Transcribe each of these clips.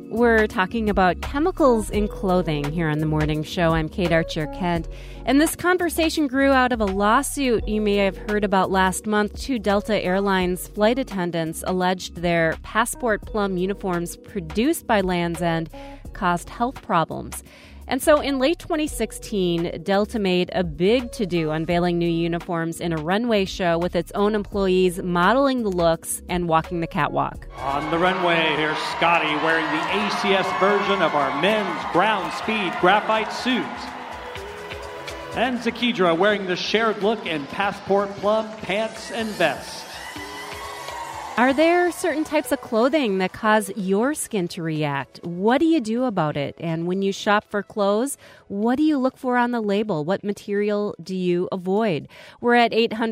We're talking about chemicals in clothing here on The Morning Show. I'm Kate Archer-Kent. And this conversation grew out of a lawsuit you may have heard about last month. Two Delta Airlines flight attendants alleged their Passport Plum uniforms produced by Lands' End caused health problems. And so in late 2016, Delta made a big to-do unveiling new uniforms in a runway show with its own employees modeling the looks and walking the catwalk. On the runway, here's Scotty wearing the ACS version of our men's ground speed graphite suit. And Zakidra wearing the shared look in Passport Plum pants and vest. Are there certain types of clothing that cause your skin to react? What do you do about it? And when you shop for clothes, what do you look for on the label? What material do you avoid? We're at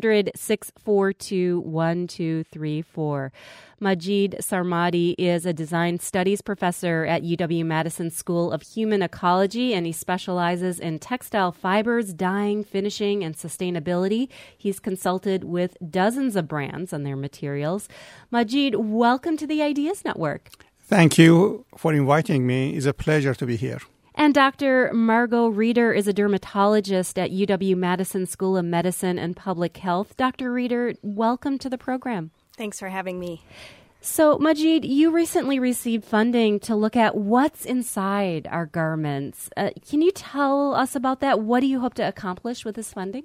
800-642-1234. Majid Sarmadi is a design studies professor at UW-Madison School of Human Ecology, and he specializes in textile fibers, dyeing, finishing, and sustainability. He's consulted with dozens of brands on their materials. Majid, welcome to the Ideas Network. Thank you for inviting me. It's a pleasure to be here. And Dr. Margot Reeder is a dermatologist at UW-Madison School of Medicine and Public Health. Dr. Reeder, welcome to the program. Thanks for having me. So, Majid, you recently received funding to look at what's inside our garments. Can you tell us about that? What do you hope to accomplish with this funding?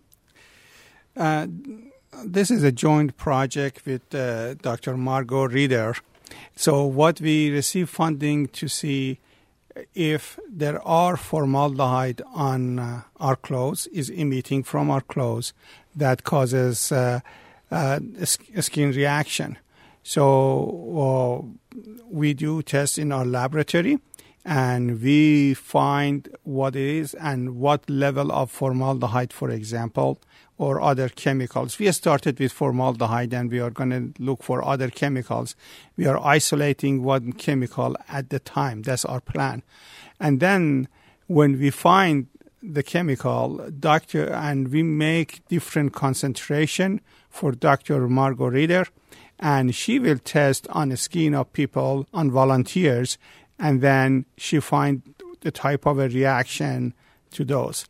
This is a joint project with Dr. Margot Reeder. So what we receive funding to see if there are formaldehyde on our clothes, is emitting from our clothes that causes a skin reaction. So we do tests in our laboratory, and we find what it is and what level of formaldehyde, for example, or other chemicals. We started with formaldehyde, and we are going to look for other chemicals. We are isolating one chemical at the time. That's our plan. And then when we find the chemical, and we make different concentration for Dr. Margot Reeder, and she will test on the skin of people, on volunteers, and then she find the type of a reaction to those.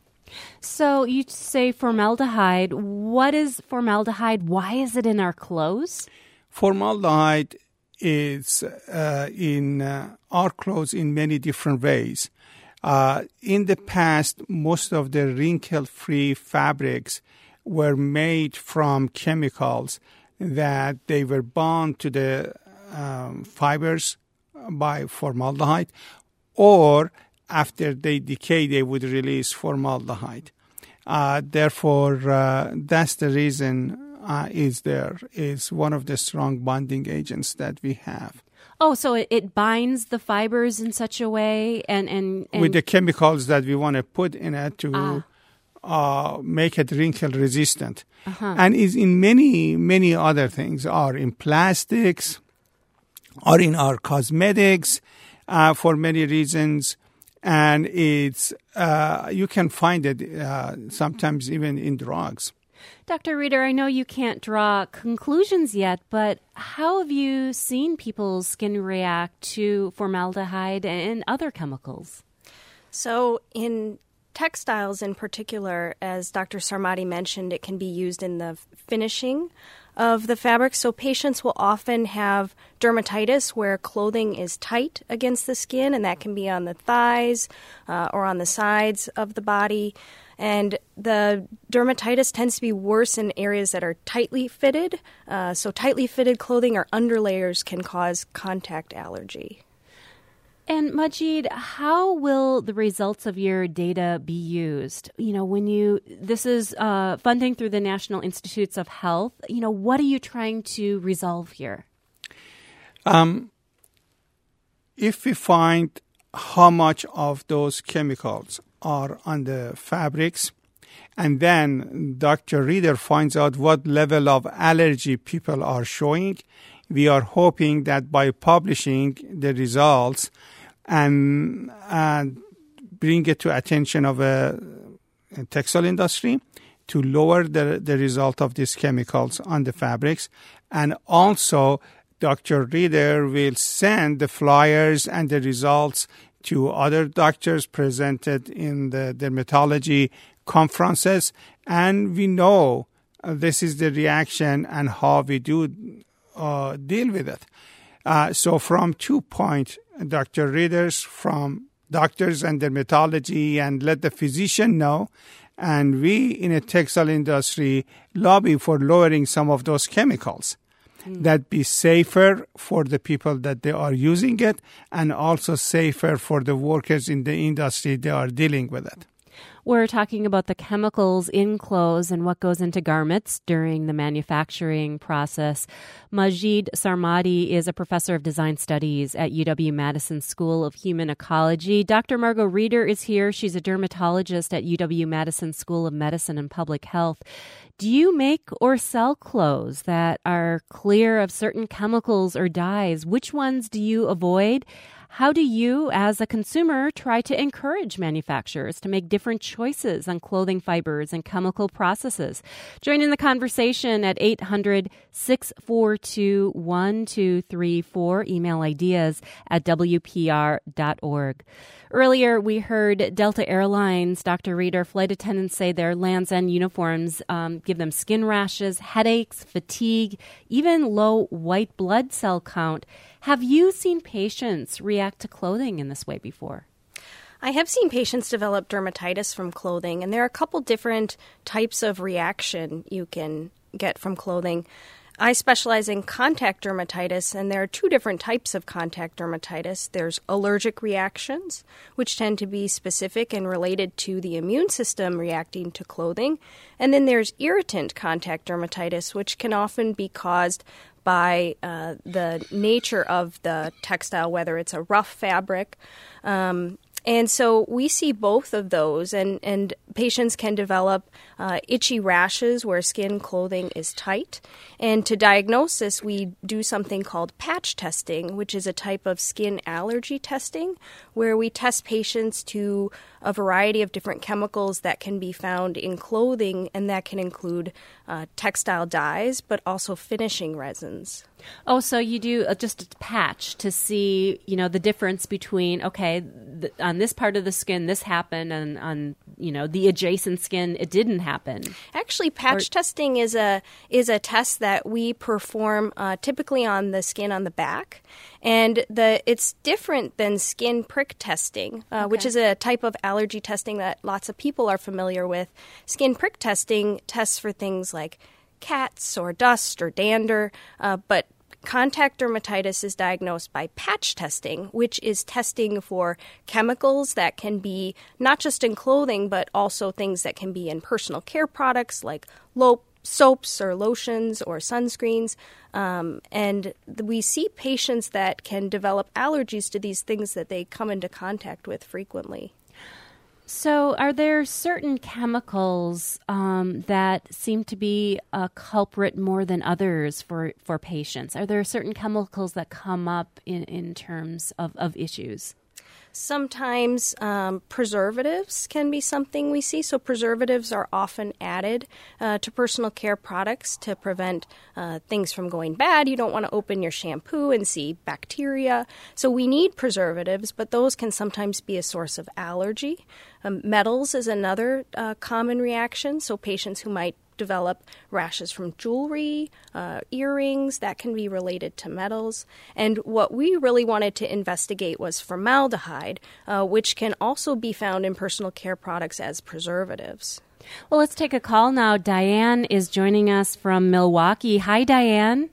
So you say formaldehyde. What is formaldehyde? Why is it in our clothes? Formaldehyde is in our clothes in many different ways. In the past, most of the wrinkle-free fabrics were made from chemicals that they were bound to the fibers by formaldehyde, or after they decay, they would release formaldehyde. Therefore, that's the reason is one of the strong bonding agents that we have. Oh, so it binds the fibers in such a way and with the chemicals that we want to put in it to make it wrinkle resistant. And is in many other things, are in plastics, are in our cosmetics for many reasons. And it's you can find it sometimes even in drugs. Dr. Reeder, I know you can't draw conclusions yet, but how have you seen people's skin react to formaldehyde and other chemicals? So in textiles in particular, as Dr. Sarmadi mentioned, it can be used in the finishing of the fabric. So patients will often have dermatitis where clothing is tight against the skin, and that can be on the thighs or on the sides of the body. And the dermatitis tends to be worse in areas that are tightly fitted. So tightly fitted clothing or underlayers can cause contact allergy. And Majid, how will the results of your data be used? You know, this is funding through the National Institutes of Health. You know, what are you trying to resolve here? If we find how much of those chemicals are on the fabrics, and then Dr. Reeder finds out what level of allergy people are showing, we are hoping that by publishing the results and bring it to attention of a textile industry to lower the result of these chemicals on the fabrics, and also Dr. Reader will send the flyers and the results to other doctors presented in the dermatology conferences, and we know this is the reaction and how we do deal with it. So from 2 points, Dr. Readers, from doctors and dermatology, and let the physician know, and we in a textile industry lobby for lowering some of those chemicals that be safer for the people that they are using it, and also safer for the workers in the industry they are dealing with it. We're talking about the chemicals in clothes and what goes into garments during the manufacturing process. Majid Sarmati is a professor of design studies at UW-Madison School of Human Ecology. Dr. Margot Reader is here. She's a dermatologist at UW-Madison School of Medicine and Public Health. Do you make or sell clothes that are clear of certain chemicals or dyes? Which ones do you avoid? How do you, as a consumer, try to encourage manufacturers to make different choices on clothing fibers and chemical processes? Join in the conversation at 800-642-1234. Email ideas at WPR.org. Earlier, we heard Delta Airlines, Dr. Reader, flight attendants say their Lands' End uniforms give them skin rashes, headaches, fatigue, even low white blood cell count. Have you seen patients react to clothing in this way before? I have seen patients develop dermatitis from clothing, and there are a couple different types of reaction you can get from clothing. I specialize in contact dermatitis, and there are two different types of contact dermatitis. There's allergic reactions, which tend to be specific and related to the immune system reacting to clothing. And then there's irritant contact dermatitis, which can often be caused by the nature of the textile, whether it's a rough fabric. And so we see both of those, and patients can develop itchy rashes where skin clothing is tight. And to diagnose this, we do something called patch testing, which is a type of skin allergy testing, where we test patients to a variety of different chemicals that can be found in clothing, and that can include textile dyes, but also finishing resins. Oh, so you do just a patch to see, the difference between, on this part of the skin, this happened, and on, the adjacent skin, it didn't happen. Actually, patch testing is a test that we perform typically on the skin on the back, and it's different than skin prick testing, which is a type of allergy testing that lots of people are familiar with. Skin prick testing tests for things like cats or dust or dander, but contact dermatitis is diagnosed by patch testing, which is testing for chemicals that can be not just in clothing, but also things that can be in personal care products like soaps or lotions or sunscreens. And we see patients that can develop allergies to these things that they come into contact with frequently. So are there certain chemicals that seem to be a culprit more than others for patients? Are there certain chemicals that come up in terms of issues? Sometimes preservatives can be something we see. So preservatives are often added to personal care products to prevent things from going bad. You don't want to open your shampoo and see bacteria. So we need preservatives, but those can sometimes be a source of allergy. Metals is another common reaction. So patients who might develop rashes from jewelry, earrings, that can be related to metals. And what we really wanted to investigate was formaldehyde, which can also be found in personal care products as preservatives. Well, let's take a call now. Diane is joining us from Milwaukee. Hi, Diane.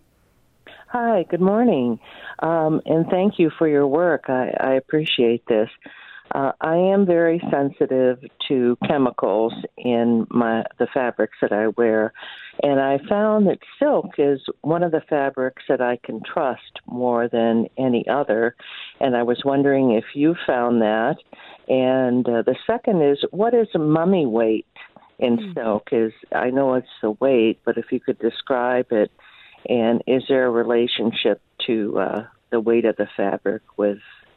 Hi, good morning. And thank you for your work. I appreciate this. I am very sensitive to chemicals in the fabrics that I wear, and I found that silk is one of the fabrics that I can trust more than any other, and I was wondering if you found that. And the second is, what is a mummy weight in silk? I know it's the weight, but if you could describe it, and is there a relationship to the weight of the fabric with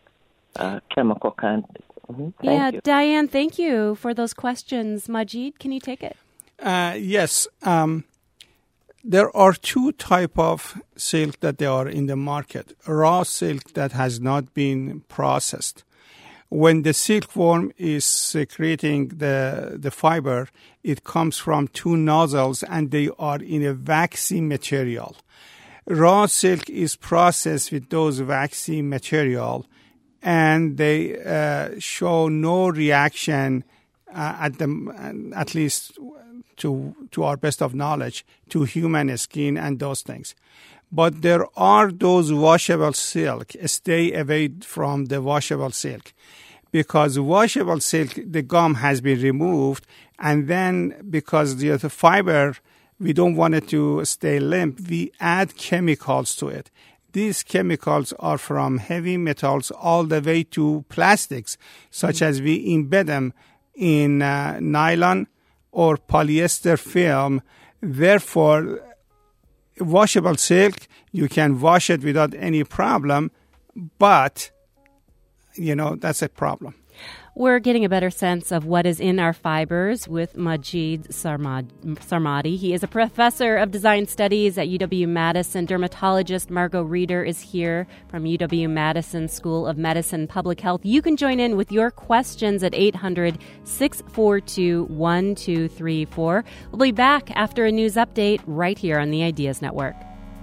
chemical content? Yeah, Diane, thank you for those questions. Majid, can you take it? Yes. there are two types of silk that they are in the market. Raw silk that has not been processed. When the silkworm is secreting the fiber, it comes from two nozzles and they are in a waxy material. Raw silk is processed with those waxy material and they show no reaction at least to our best of knowledge, to human skin and those things. But there are those washable silk. Stay away from the washable silk. Because washable silk, the gum has been removed, and then because the fiber, we don't want it to stay limp, we add chemicals to it. These chemicals are from heavy metals all the way to plastics, such as we embed them in nylon or polyester film. Therefore, washable silk, you can wash it without any problem, but, that's a problem. We're getting a better sense of what is in our fibers with Majid Sarmati. He is a professor of design studies at UW-Madison. Dermatologist Margot Reeder is here from UW-Madison School of Medicine Public Health. You can join in with your questions at 800-642-1234. We'll be back after a news update right here on the Ideas Network.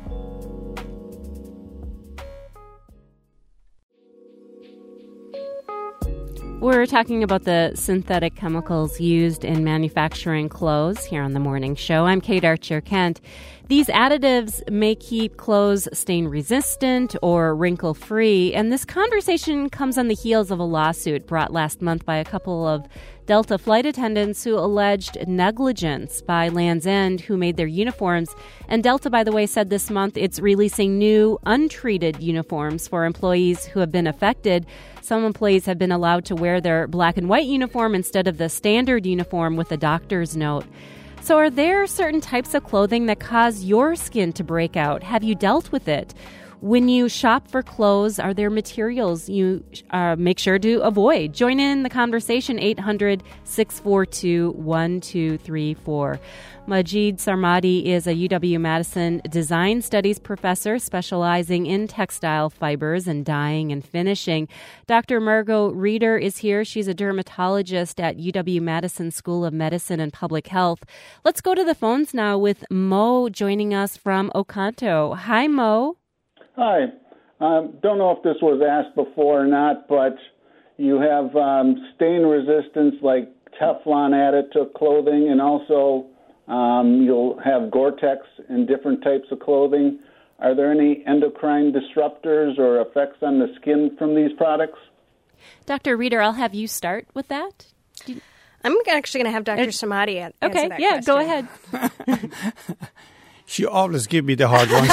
We're talking about the synthetic chemicals used in manufacturing clothes here on The Morning Show. I'm Kate Archer-Kent. These additives may keep clothes stain-resistant or wrinkle-free, and this conversation comes on the heels of a lawsuit brought last month by a couple of Delta flight attendants who alleged negligence by Land's End, who made their uniforms. And Delta, by the way, said this month it's releasing new untreated uniforms for employees who have been affected. Some employees have been allowed to wear their black and white uniform instead of the standard uniform with a doctor's note. So are there certain types of clothing that cause your skin to break out? Have you dealt with it? When you shop for clothes, are there materials you make sure to avoid? Join in the conversation, 800-642-1234. Majid Sarmati is a UW-Madison design studies professor specializing in textile fibers and dyeing and finishing. Dr. Margot Reeder is here. She's a dermatologist at UW-Madison School of Medicine and Public Health. Let's go to the phones now with Mo joining us from Oconto. Hi, Mo. Hi. Don't know if this was asked before or not, but you have stain resistance like Teflon added to clothing, and also you'll have Gore-Tex in different types of clothing. Are there any endocrine disruptors or effects on the skin from these products? Dr. Reeder, I'll have you start with that. I'm actually going to have Dr. Sarmati answer that question. Okay, yeah, go ahead. She always gives me the hard ones.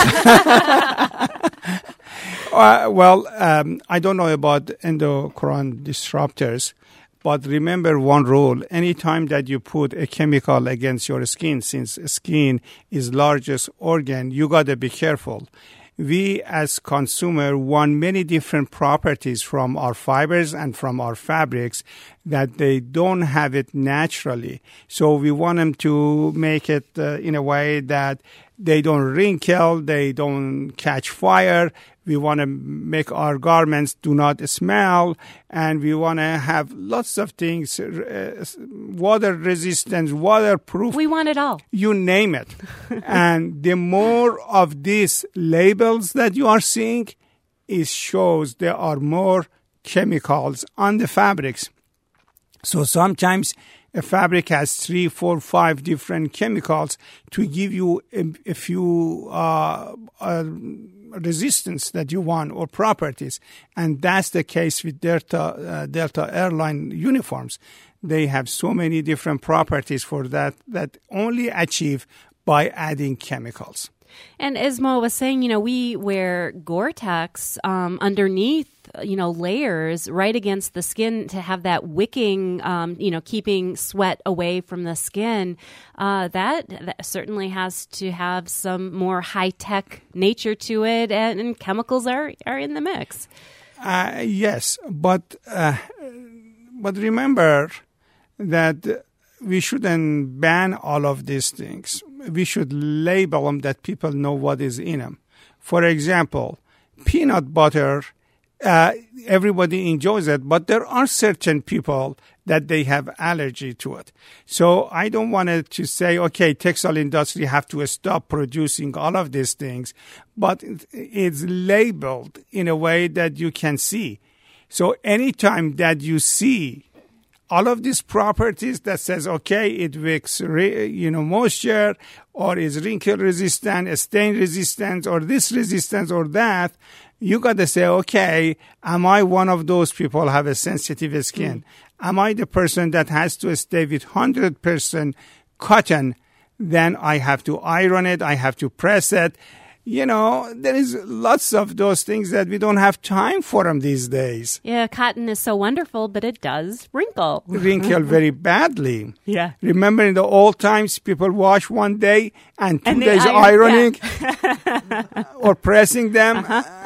I don't know about endocrine disruptors, but remember one rule. Anytime that you put a chemical against your skin, since skin is largest organ, you got to be careful. We as consumer want many different properties from our fibers and from our fabrics that they don't have it naturally. So we want them to make it in a way that they don't wrinkle, they don't catch fire. We want to make our garments do not smell, and we want to have lots of things, water resistance, waterproof. We want it all. You name it. And the more of these labels that you are seeing, it shows there are more chemicals on the fabrics. So sometimes a fabric has 3, 4, 5 different chemicals to give you a few resistance that you want or properties. And that's the case with Delta Airline uniforms. They have so many different properties for that only achieve by adding chemicals. And as Mo was saying, we wear Gore-Tex underneath, layers right against the skin to have that wicking, keeping sweat away from the skin. That certainly has to have some more high-tech nature to it, and chemicals are in the mix. Yes, but remember that we shouldn't ban all of these things. we should label them that people know what is in them. For example, peanut butter, everybody enjoys it, but there are certain people that they have allergy to it. So I don't want it to say, okay, textile industry have to stop producing all of these things, but it's labeled in a way that you can see. So anytime that you see all of these properties that says, okay, it wicks, moisture, or is wrinkle resistant, stain resistant, or this resistance or that, you got to say, okay, am I one of those people who have a sensitive skin? Am I the person that has to stay with 100% cotton? Then I have to iron it. I have to press it. There is lots of those things that we don't have time for them these days. Yeah, cotton is so wonderful, but it does wrinkle. Wrinkle very badly. Yeah. Remember in the old times, people wash one day and 2 days ironing or pressing them.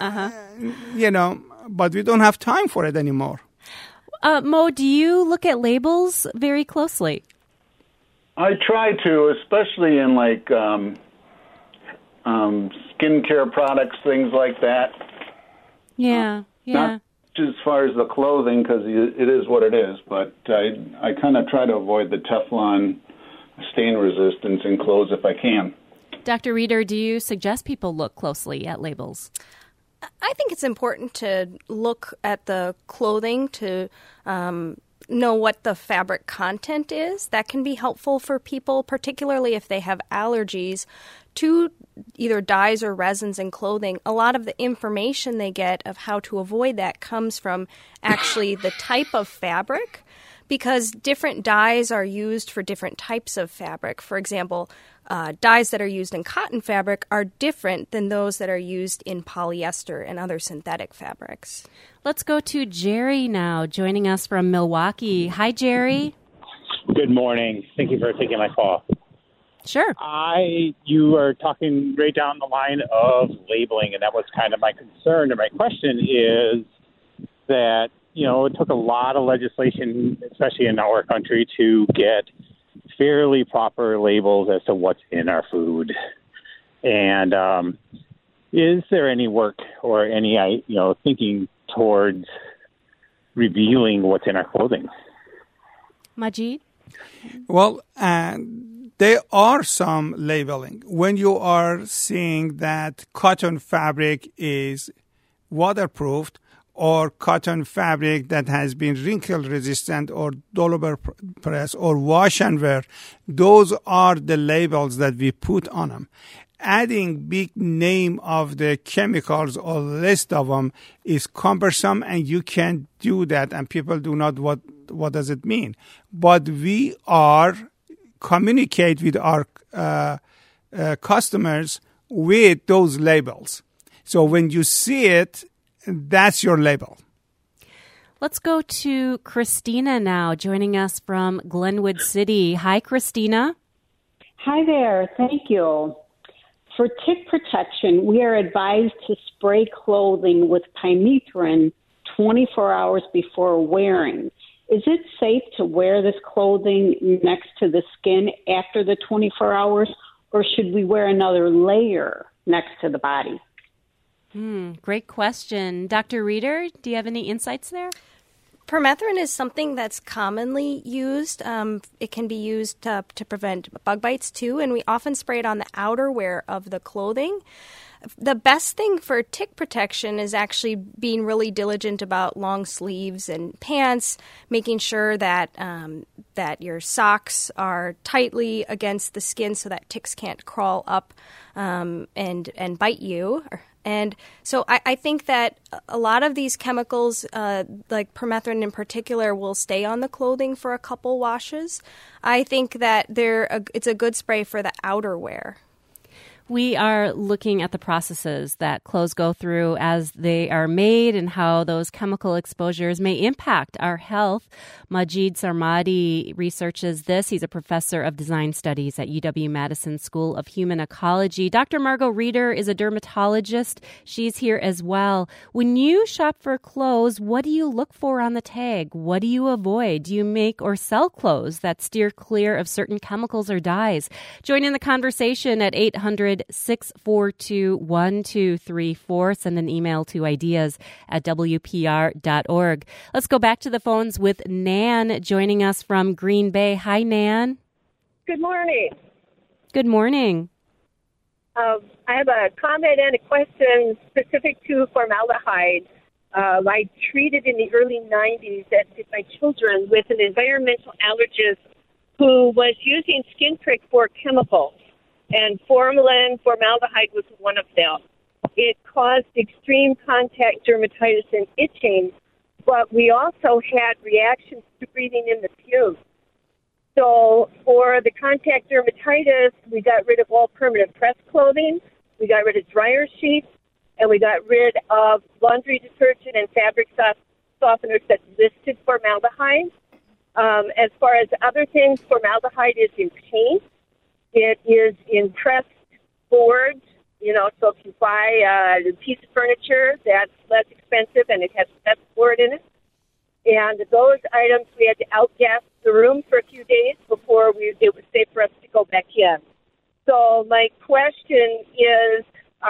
But we don't have time for it anymore. Mo, do you look at labels very closely? I try to, especially in skincare products, things like that. Yeah. Not as far as the clothing, because it is what it is, but I kind of try to avoid the Teflon stain resistance in clothes if I can. Dr. Reeder, do you suggest people look closely at labels? I think it's important to look at the clothing to know what the fabric content is. That can be helpful for people, particularly if they have allergies to either dyes or resins in clothing. A lot of the information they get of how to avoid that comes from actually the type of fabric, because different dyes are used for different types of fabric. For example, dyes that are used in cotton fabric are different than those that are used in polyester and other synthetic fabrics. Let's go to Jerry now, joining us from Milwaukee. Hi, Jerry. Good morning. Thank you for taking my call. Sure. You are talking right down the line of labeling, and that was kind of my concern. And my question is that, it took a lot of legislation, especially in our country, to get fairly proper labels as to what's in our food. And is there any work or any, thinking towards revealing what's in our clothing? Majid? Well, there are some labeling. When you are seeing that cotton fabric is waterproofed, or cotton fabric that has been wrinkle resistant or Doppler press or wash and wear, those are the labels that we put on them. Adding big name of the chemicals or list of them is cumbersome, and you can't do that, and people do not what does it mean. But we are communicate with our customers with those labels. So when you see it, that's your label. Let's go to Christina now, joining us from Glenwood City. Hi, Christina. Hi there. Thank you. For tick protection, we are advised to spray clothing with pyrethrin 24 hours before wearing. Is it safe to wear this clothing next to the skin after the 24 hours, or should we wear another layer next to the body? Great question. Dr. Reeder, do you have any insights there? Permethrin is something that's commonly used. It can be used to prevent bug bites too, and we often spray it on the outerwear of the clothing. The best thing for tick protection is actually being really diligent about long sleeves and pants, making sure that that your socks are tightly against the skin so that ticks can't crawl up and bite you. And so I think that a lot of these chemicals, like permethrin in particular, will stay on the clothing for a couple washes. I think that it's a good spray for the outerwear. We are looking at the processes that clothes go through as they are made and how those chemical exposures may impact our health. Majid Sarmati researches this. He's a professor of design studies at UW-Madison School of Human Ecology. Dr. Margot Reeder is a dermatologist. She's here as well. When you shop for clothes, what do you look for on the tag? What do you avoid? Do you make or sell clothes that steer clear of certain chemicals or dyes? Join in the conversation at 800-642-1234. Send an email to ideas@wpr.org. Let's go back to the phones with Nan joining us from Green Bay. Hi, Nan. Good morning. Good morning. I have a comment and a question specific to formaldehyde. I treated in the early 90s my children with an environmental allergist who was using Skin Prick for chemicals, and formalin, formaldehyde was one of them. It caused extreme contact dermatitis and itching, but we also had reactions to breathing in the fumes. So for the contact dermatitis, we got rid of all permanent press clothing, we got rid of dryer sheets, and we got rid of laundry detergent and fabric softeners that listed formaldehyde. As far as other things, formaldehyde is in paint. It is in pressed boards. So if you buy a piece of furniture, that's less expensive and it has pressed board in it. And those items, we had to outgas the room for a few days before it was safe for us to go back in. So my question is,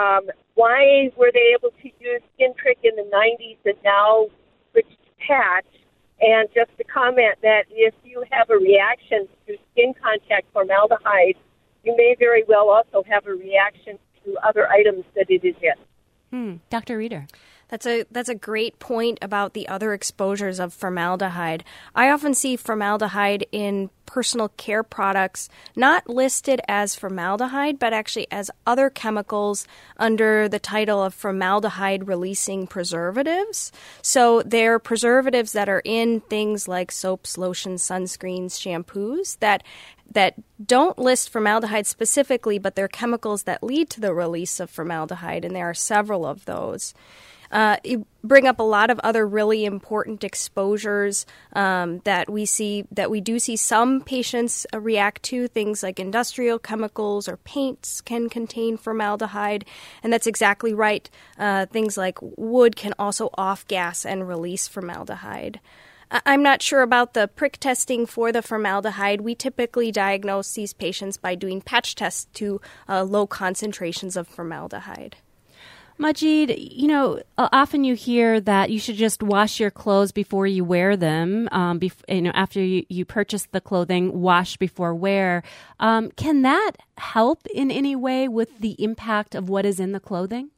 why were they able to use Skin Prick in the 90s and now switch to patch? And just to comment that if you have a reaction to skin contact formaldehyde, you may very well also have a reaction to other items that it is in. Dr. Reeder. That's a great point about the other exposures of formaldehyde. I often see formaldehyde in personal care products not listed as formaldehyde, but actually as other chemicals under the title of formaldehyde-releasing preservatives. So they're preservatives that are in things like soaps, lotions, sunscreens, shampoos that don't list formaldehyde specifically, but they're chemicals that lead to the release of formaldehyde, and there are several of those. You bring up a lot of other really important exposures that we do see some patients react to. Things like industrial chemicals or paints can contain formaldehyde, and that's exactly right. Things like wood can also off-gas and release formaldehyde. I'm not sure about the prick testing for the formaldehyde. We typically diagnose these patients by doing patch tests to low concentrations of formaldehyde. Majid, often you hear that you should just wash your clothes before you wear them. After you purchase the clothing, wash before wear. Can that help in any way with the impact of what is in the clothing?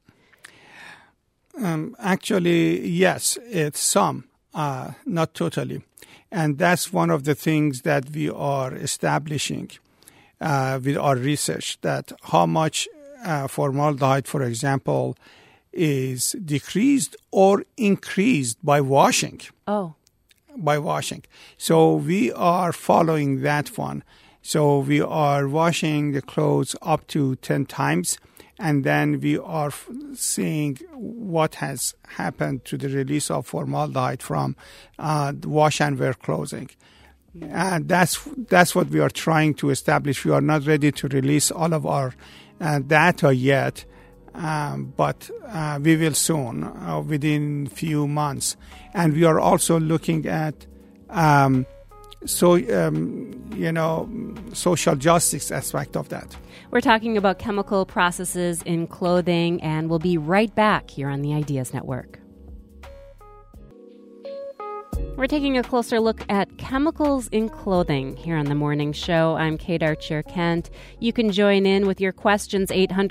Actually, yes, it's some, not totally. And that's one of the things that we are establishing with our research, that how much formaldehyde, for example, is decreased or increased by washing. By washing. So we are following that one. So we are washing the clothes up to 10 times, and then we are seeing what has happened to the release of formaldehyde from wash and wear clothing. And that's what we are trying to establish. We are not ready to release all of our data yet, but we will soon, within few months. And we are also looking at social justice aspect of that. We're talking about chemical processes in clothing, and we'll be right back here on the Ideas Network. We're taking a closer look at chemicals in clothing here on The Morning Show. I'm Kate Archer-Kent. You can join in with your questions,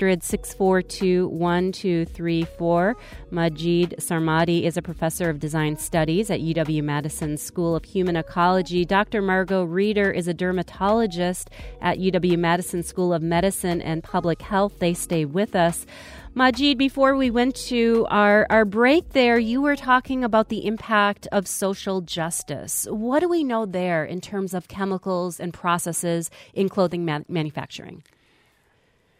800-642-1234. Majid Sarmati is a professor of design studies at UW-Madison School of Human Ecology. Dr. Margot Reeder is a dermatologist at UW-Madison School of Medicine and Public Health. They stay with us. Majid, before we went to our break there, you were talking about the impact of social justice. What do we know there in terms of chemicals and processes in clothing manufacturing?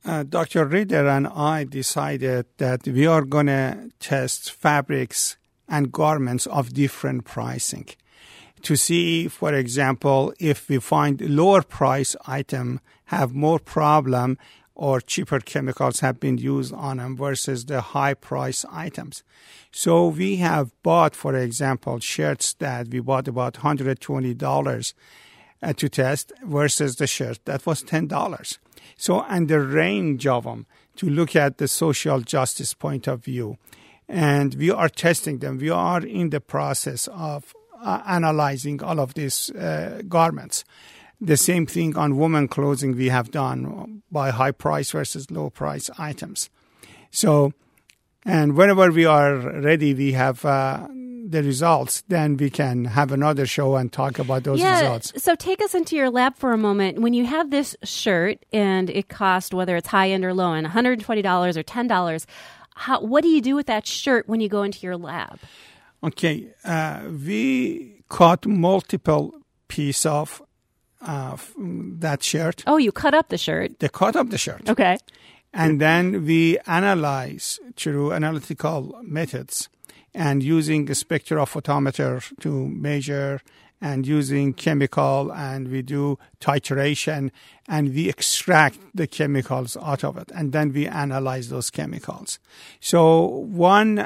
Dr. Reader and I decided that we are going to test fabrics and garments of different pricing to see, for example, if we find lower price item have more problem or cheaper chemicals have been used on them versus the high price items. So we have bought, for example, shirts that we bought about $120 to test versus the shirt that was $10. So, and the range of them to look at the social justice point of view. And we are testing them. We are in the process of analyzing all of these garments. The same thing on women clothing we have done by high price versus low price items. So, and whenever we are ready, we have the results, then we can have another show and talk about those results. So take us into your lab for a moment. When you have this shirt and it costs, whether it's high end or low end, $120 or $10, what do you do with that shirt when you go into your lab? Okay, we cut multiple pieces of that shirt. Oh, you cut up the shirt. They cut up the shirt. Okay. And then we analyze through analytical methods and using a spectrophotometer to measure and using chemical, and we do titration and we extract the chemicals out of it, and then we analyze those chemicals. So one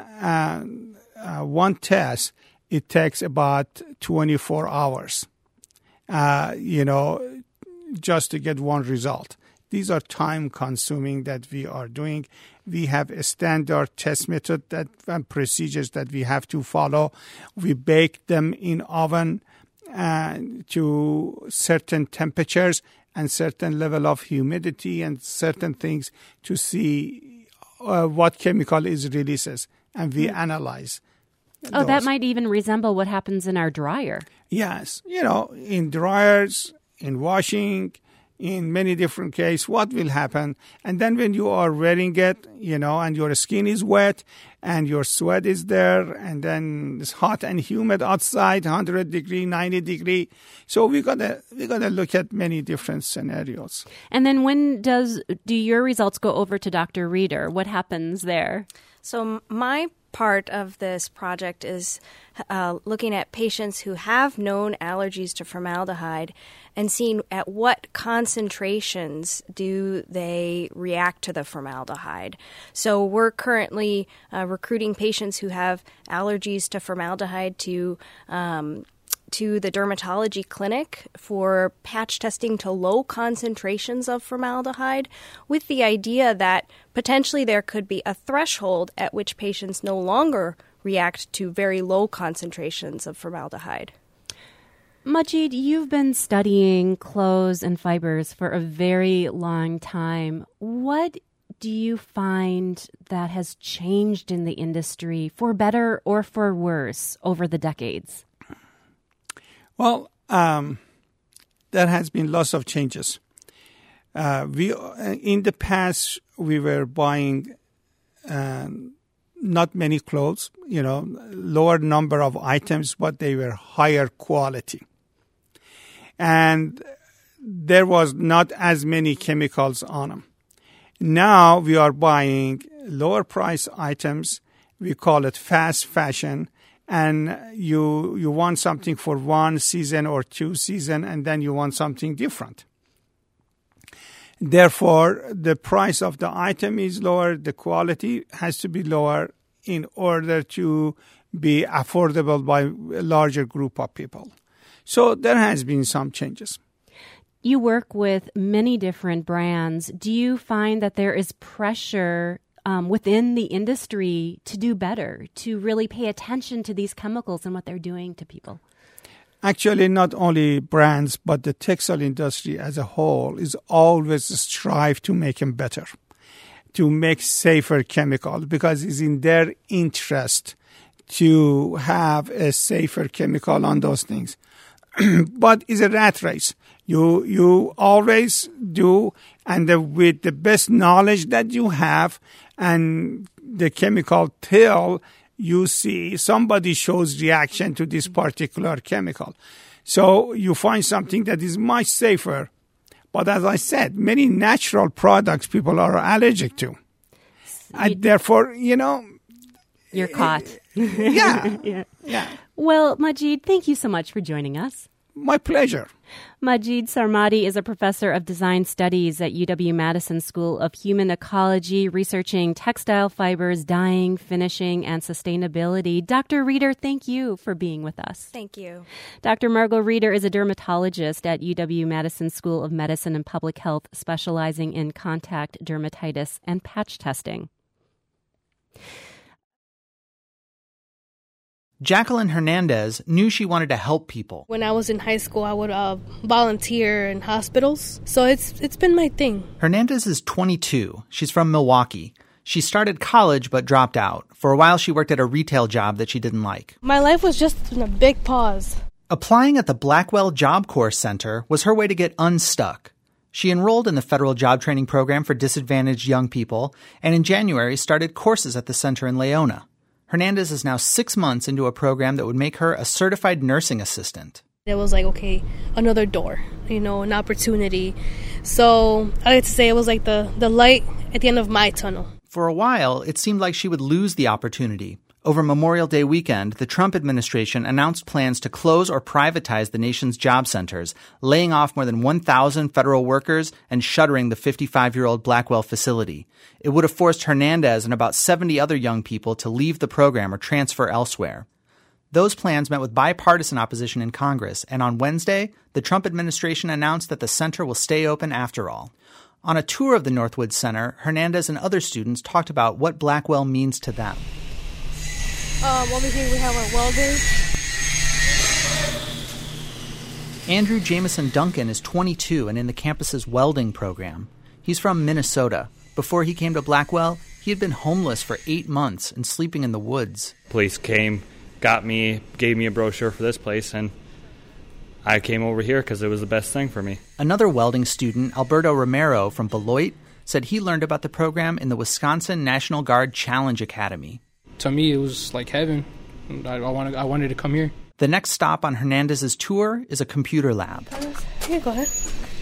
test, it takes about 24 hours, just to get one result. These are time-consuming that we are doing. We have a standard test method and procedures that we have to follow. We bake them in oven to certain temperatures and certain level of humidity and certain things to see what chemical is releases, and we analyze. Oh, that might even resemble what happens in our dryer. Yes. In dryers, in washing, in many different cases, what will happen? And then when you are wearing it, and your skin is wet and your sweat is there, and then it's hot and humid outside, 100 degree, 90 degree. So we gotta look at many different scenarios. And then when do your results go over to Dr. Reader? What happens there? So my part of this project is looking at patients who have known allergies to formaldehyde and seeing at what concentrations do they react to the formaldehyde. So we're currently recruiting patients who have allergies to formaldehyde to the dermatology clinic for patch testing to low concentrations of formaldehyde, with the idea that potentially there could be a threshold at which patients no longer react to very low concentrations of formaldehyde. Majid, you've been studying clothes and fibers for a very long time. What do you find that has changed in the industry, for better or for worse, over the decades? Well, there has been lots of changes. In the past, we were buying not many clothes, lower number of items, but they were higher quality. And there was not as many chemicals on them. Now we are buying lower price items. We call it fast fashion. And you want something for one season or two seasons, and then you want something different. Therefore, the price of the item is lower, the quality has to be lower in order to be affordable by a larger group of people. So there has been some changes. You work with many different brands. Do you find that there is pressure within the industry to do better, to really pay attention to these chemicals and what they're doing to people? Actually, not only brands, but the textile industry as a whole is always strive to make them better, to make safer chemicals, because it's in their interest to have a safer chemical on those things. But it's a rat race. You always do, and with the best knowledge that you have and the chemical till you see somebody shows reaction to this particular chemical. So you find something that is much safer, But as I said, many natural products people are allergic to. Therefore, you're caught. Yeah. Well, Majid, thank you so much for joining us. My pleasure. Majid Sarmati is a professor of design studies at UW-Madison School of Human Ecology, researching textile fibers, dyeing, finishing, and sustainability. Dr. Reeder, thank you for being with us. Thank you. Dr. Margot Reeder is a dermatologist at UW-Madison School of Medicine and Public Health, specializing in contact dermatitis and patch testing. Jacqueline Hernandez knew she wanted to help people. When I was in high school, I would volunteer in hospitals. So it's been my thing. Hernandez is 22. She's from Milwaukee. She started college but dropped out. For a while, she worked at a retail job that she didn't like. My life was just in a big pause. Applying at the Blackwell Job Corps Center was her way to get unstuck. She enrolled in the federal job training program for disadvantaged young people, and in January started courses at the center in Leona. Hernandez is now 6 months into a program that would make her a certified nursing assistant. It was like, okay, another door, an opportunity. So I like to say it was like the light at the end of my tunnel. For a while, it seemed like she would lose the opportunity. Over Memorial Day weekend, the Trump administration announced plans to close or privatize the nation's job centers, laying off more than 1,000 federal workers and shuttering the 55-year-old Blackwell facility. It would have forced Hernandez and about 70 other young people to leave the program or transfer elsewhere. Those plans met with bipartisan opposition in Congress, and on Wednesday, the Trump administration announced that the center will stay open after all. On a tour of the Northwood Center, Hernandez and other students talked about what Blackwell means to them. Over here we have our welders. Andrew Jameson Duncan is 22 and in the campus's welding program. He's from Minnesota. Before he came to Blackwell, he had been homeless for 8 months and sleeping in the woods. Police came, got me, gave me a brochure for this place, and I came over here because it was the best thing for me. Another welding student, Alberto Romero from Beloit, said he learned about the program in the Wisconsin National Guard Challenge Academy. To me, it was like heaven. I wanted to come here. The next stop on Hernandez's tour is a computer lab. Here, go ahead.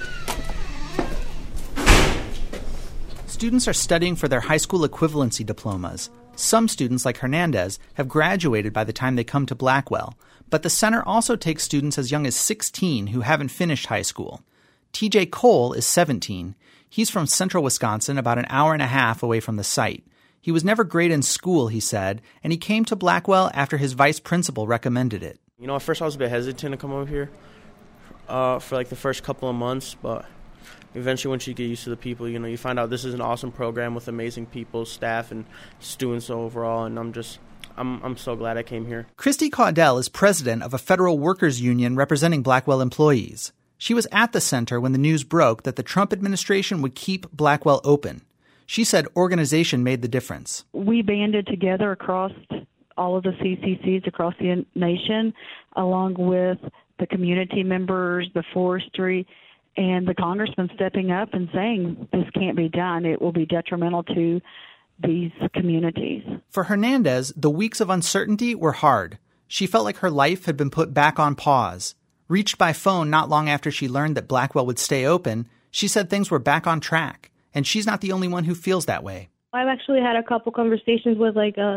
Students are studying for their high school equivalency diplomas. Some students, like Hernandez, have graduated by the time they come to Blackwell. But the center also takes students as young as 16 who haven't finished high school. TJ Cole is 17. He's from central Wisconsin, about an hour and a half away from the site. He was never great in school, he said, and he came to Blackwell after his vice principal recommended it. At first I was a bit hesitant to come over here for like the first couple of months, but eventually once you get used to the people, you find out this is an awesome program with amazing people, staff, and students overall, and I'm so glad I came here. Christy Caudell is president of a federal workers union representing Blackwell employees. She was at the center when the news broke that the Trump administration would keep Blackwell open. She said organization made the difference. We banded together across all of the CCCs across the nation, along with the community members, the forestry, and the congressman stepping up and saying this can't be done. It will be detrimental to these communities. For Hernandez, the weeks of uncertainty were hard. She felt like her life had been put back on pause. Reached by phone not long after she learned that Blackwell would stay open, she said things were back on track. And she's not the only one who feels that way. I've actually had a couple conversations with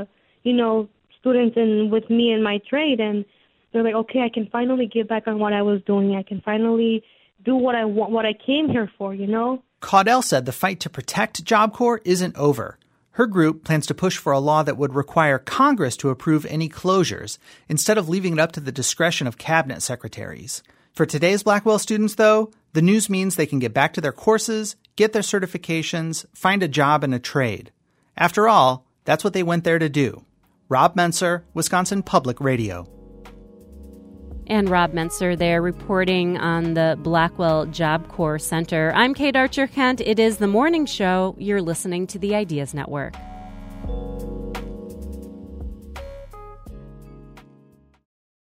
students with me in my trade, and they're like, okay, I can finally get back on what I was doing. I can finally do what I want, what I came here for, Caudell said the fight to protect Job Corps isn't over. Her group plans to push for a law that would require Congress to approve any closures, instead of leaving it up to the discretion of cabinet secretaries. For today's Blackwell students, though, the news means they can get back to their courses, get their certifications, find a job and a trade. After all, that's what they went there to do. Rob Menser, Wisconsin Public Radio. And Rob Menser there reporting on the Blackwell Job Corps Center. I'm Kate Archer-Kent. It is The Morning Show. You're listening to the Ideas Network.